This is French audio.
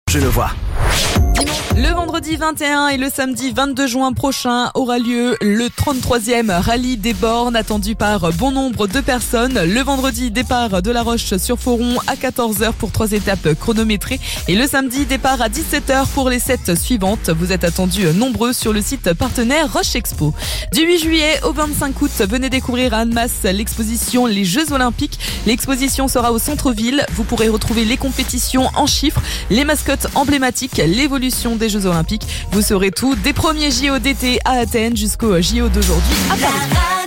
Genevois. Le vendredi 21 et le samedi 22 juin prochain aura lieu le 33e rallye des bornes attendu par bon nombre de personnes. Le vendredi, départ de La Roche-sur-Foron à 14h pour 3 étapes chronométrées et le samedi, départ à 17h pour les 7 suivantes. Vous êtes attendus nombreux sur le site partenaire Roche Expo. Du 8 juillet au 25 août, venez découvrir à Annemasse l'exposition Les Jeux Olympiques. L'exposition sera au centre-ville. Vous pourrez retrouver les compétitions en chiffres, les mascottes emblématiques, l'évolution des Jeux Olympiques. Vous saurez tout des premiers JO d'été à Athènes jusqu'aux JO d'aujourd'hui à Paris.